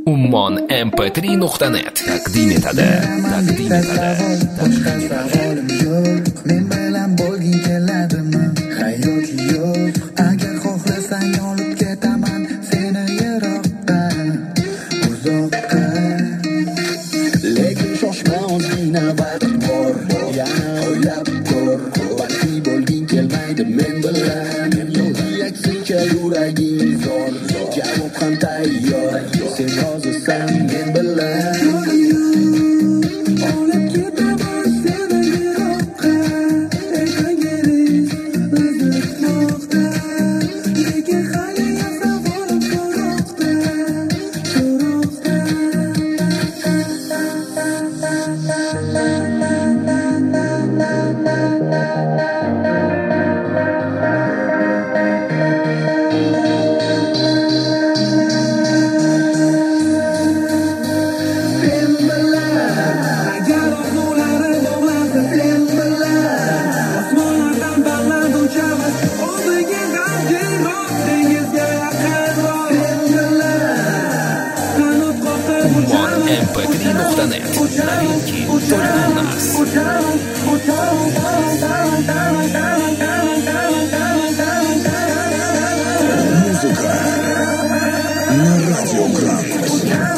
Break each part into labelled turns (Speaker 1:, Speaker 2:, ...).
Speaker 1: Ummon mp3.net taqdim etadi.
Speaker 2: Boshqa savolim yo'q, men bilan bo'lging keladimi? Hayot yo'q, agar xohlasang olib ketaman seni yiroqqa, uzoqqa. Lekin shoshma, ozgina vaqt bor, yana o'ylab ko'r. Balki bo'lging kelmaydi men bilan, aksincha yuraging zo'r. Javob ham tayyor, sen rozisan men bilan.
Speaker 1: mp3.net новинки только у нас.
Speaker 2: Музыка на радио Градус.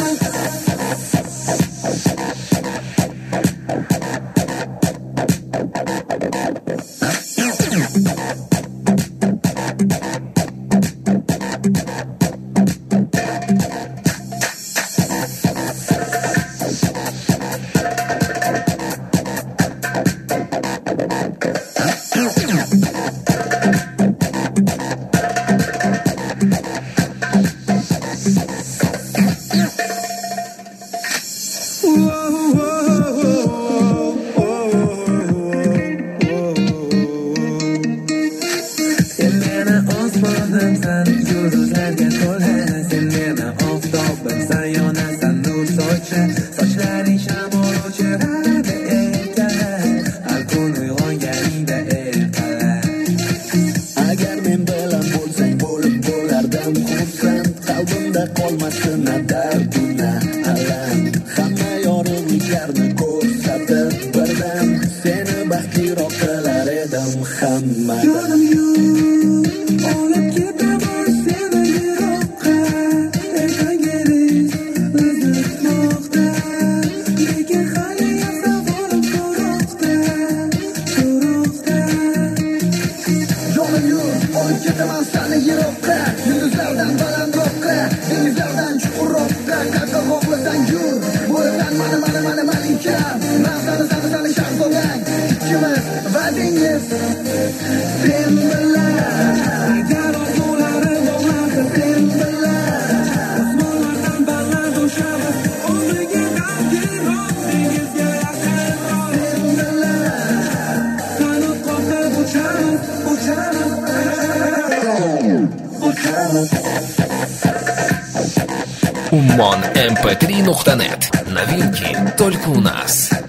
Speaker 2: Yulduzlarga to'la, sen meni oftobimsan, yonasan nur sochi, sochlaring shamol uchiradi erkalar, har kun uyg'onganingda erkalar. Agar men bilan bo'lsang bo'lib bo'lardim xursand, qalbimda qolmasin na dardu na alam. Hamma yorug'liklarni ko'rsatib birdan seni baxtliroq qilar edim hammadan. Ketaman seni yiroqqa, yulduzlardan balandroqqa, dengizlardan chuqurroqqa, qayerga xohlasang yur, bo'lasan mani malikam, men seni shahzodang, ikkimiz va dengiz sen bilan. Agar orzulari bo'lmasa sen bilan, osmonlardan baland ushamiz, o'ziga qadriroq, dengizga yaqinroq sen bilan. Qanot qoqib uchamiz
Speaker 1: Ummon mp3.net новинки только у нас.